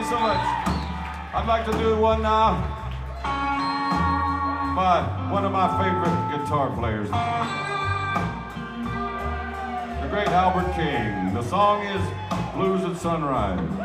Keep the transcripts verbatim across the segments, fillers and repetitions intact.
so much. I'd like to do one now by one of my favorite guitar players, the great Albert King. The song is Blues at Sunrise.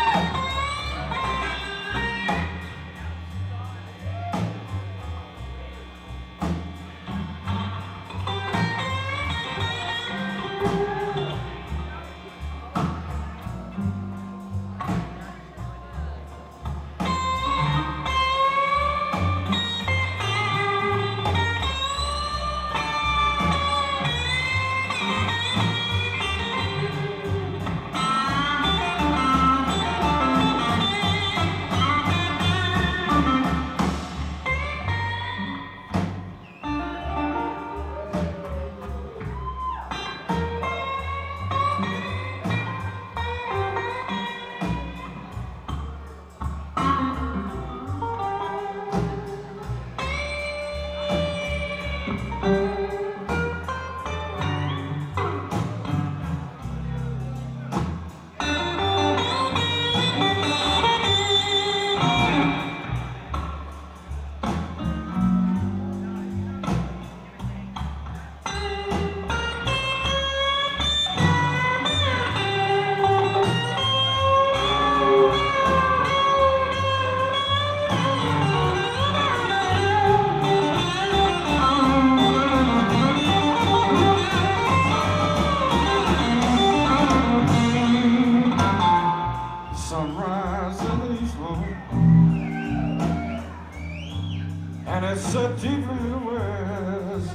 And it's so deep in the west.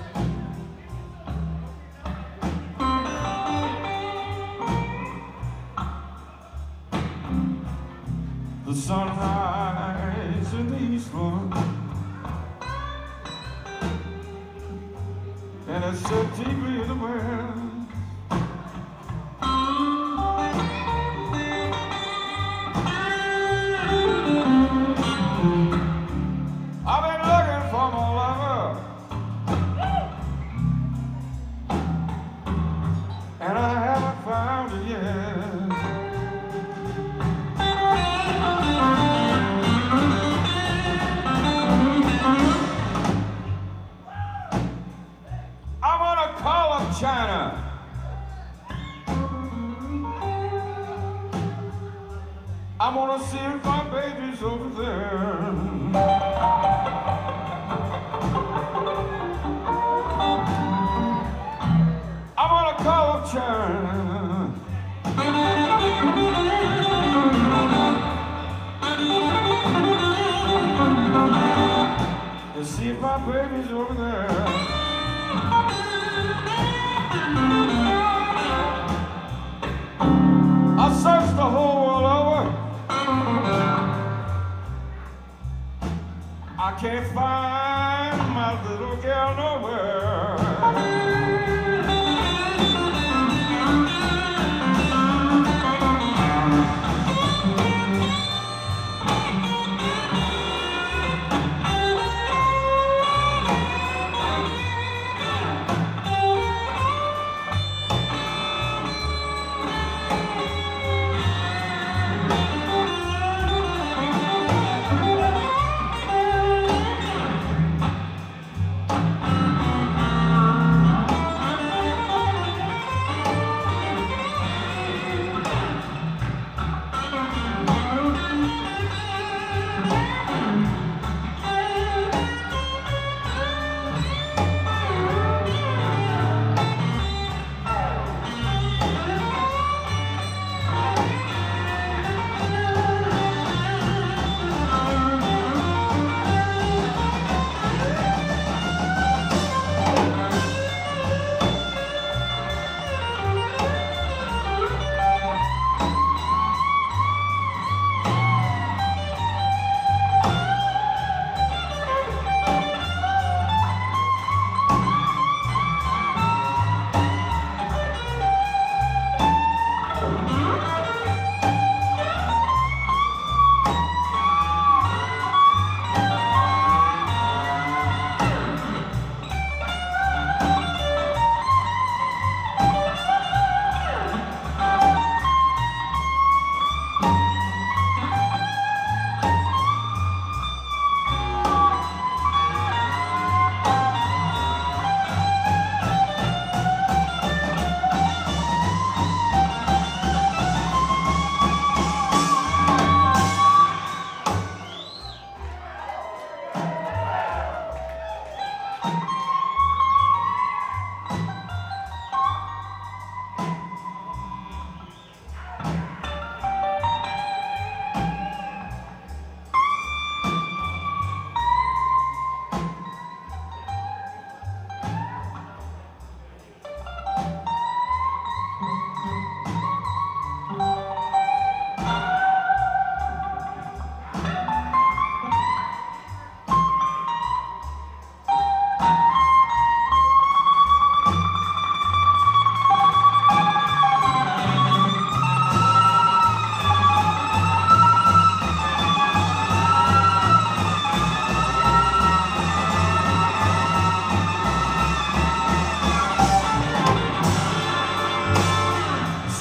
The sunrise in the east one, and it's so deeply in the west. And I haven't found it yet. I'm gonna call up China. I'm gonna see if my baby's over there. I'm gonna call up China and see if my baby's over there. I searched the whole world over. I can't find my little girl nowhere.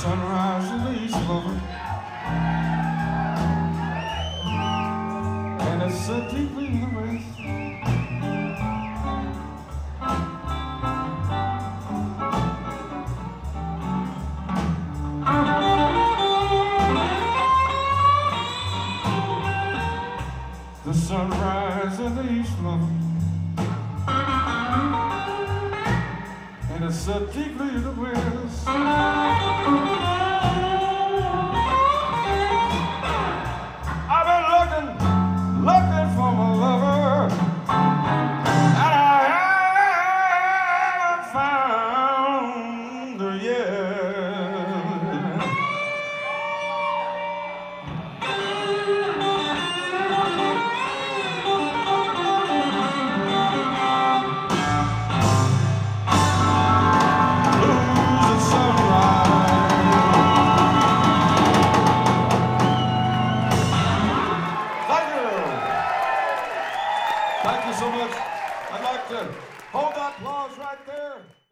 sunrise in the east lover, and it's so deeply in the west. The sunrise in the east lover, and it's so deeply in the west. I've been looking, looking for my lover, and I haven't found her yet. Thank you so much. I'd like to hold that applause right there.